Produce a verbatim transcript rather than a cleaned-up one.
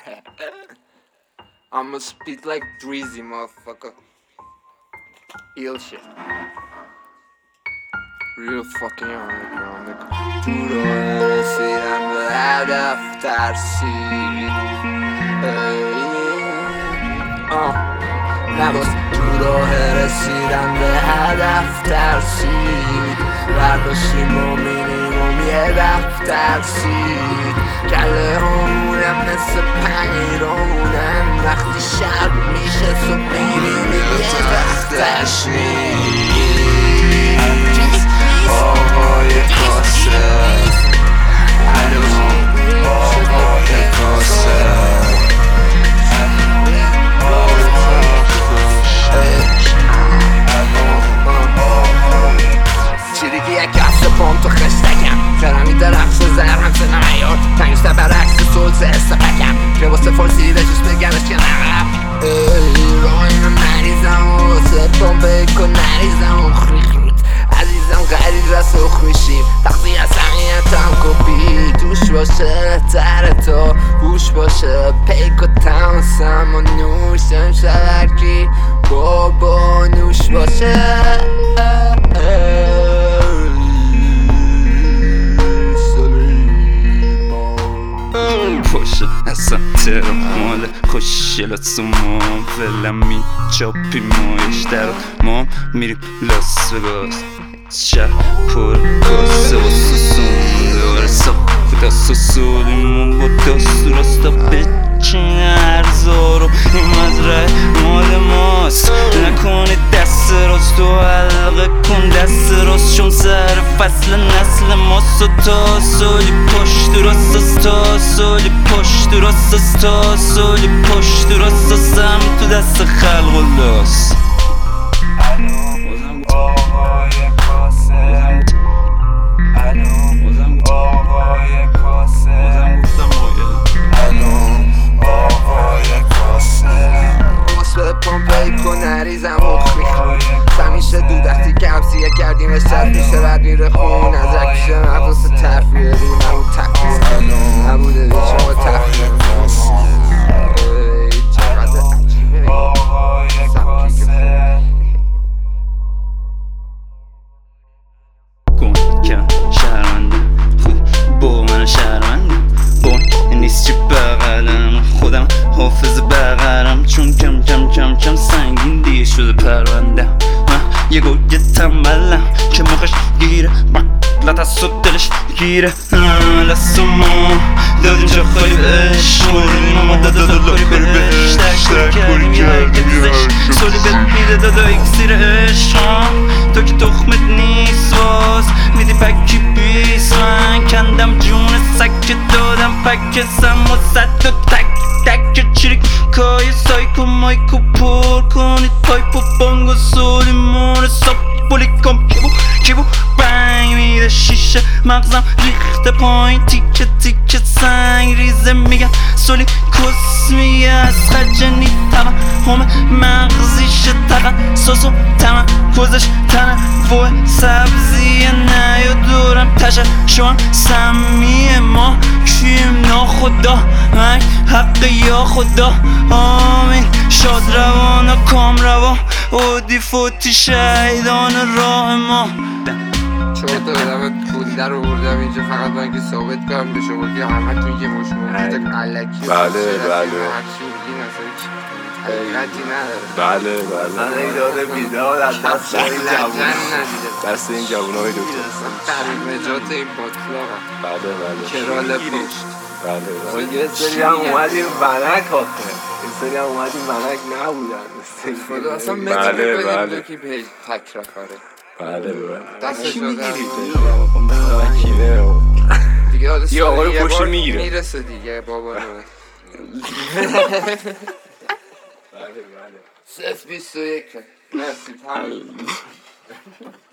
I'ma speak like Drizzy, motherfucker. Ill shit. Real fucking underground. تو رو رسیدم به هدف ترسید نباز تو راه رسیدم به هدف ترسید برداشتیم و مینیموم یه دفتر سید کله همونم مثل پنیرونم وقتی شب میشه صبح میبینی یه وقتش نیست آقای کاسه الو آقای کاسه چیریگی یک کفش پام تو خشتکم خرمی در رقص زر همسه نمیار تنگشتر برعکس سلسه استفکم لباس فارسی رجیس بگمش که نقب رایم مریضم و واسه پامپه کن نریزم و خریخ رود عزیزم غریز و سخ میشیم تقضی از سمیتم کپی توش باشه تر تا هوش باشه پیک و تماسم و نوشم شدرکی بابا نوش باشه پشت اصلا ترم مال خوشیلات سوما فعلا می چاپی مایش در ما میریم لاس وگاس شهر پر کاسه و سوسون داره ساخت دست و سولیمون با دست و راستا بچین ارزارو این مزرعه مال ماست نکنه دست راست تو حلقه کن دست راست چون سر فصل نسل ماست و تا سالی پشت راست تا سالی پشت راست تا سالی پشت راست سم تو دست خلق و لاس نریزم و خیخ همیشه دودختی کمسیه کردیم اشتر پیشه بعد میره خون از رکشه مغزوس طرف بیاریم نبود تقریب نبوده دید شما تقریب چقدر عجیبه گم کم شهرمنده خوب با من شهرمنده بون نیست چی بغلم خودم حافظ بغلم چون کم کم کم کم سنگین دیگه شده پرونده من یه گوگه تنبلم که موقعش گیره بقلت از صبح دلش گیره لست ما دادیم چه خواهی بهش موریم اما دادا دلاری بهش تک کردیم یه حرکتیزش سولی بهت میده دادا اکسیر عشق تو که تخمت نیست باز میدی پکی بیس من کندم جون سک دادم پک سم و صد و تک تک چریک کای سایکو مایکو پر کنید پایپ و بانگ و سولیمون ساب بولی کم کیبو کیبو بنگ میده شیشه مغزم ریخته پایین تیکه تیکه سنگ ریزه میگن سولی کس میگه از خرجنی تقن همه مغزیشه تقن ساسو تمن کوزش تنه فوه سبزیه نه یا دورم تشه شوان سمیه ما کیم ناخدا من حق یا خدا آمین شاد روان و کام روان اودی فوتی شهیدان راه ما چون دادم پول در آوردم اینجا فقط با اینکه ثابت کنم به شما که همه توی یه مشمول علکی بله بله حقیقتی نداره بله بله من ایداد بیداد از دست این جوون دست این جوون های دکتر تقریب نجات این باطلاق بله بله کرال پشت بله بله یه سری هم اومدیم ونک آخه یه سری هم اومدیم ونک نبودن خدا اصلا متر ببینیم که به تک رفره بله بله دستش رو وکیله دیگه حالا یه آقای پشتی میگیره میرسه دیگه بابا نوه بله بله صف بیست و یک مرسی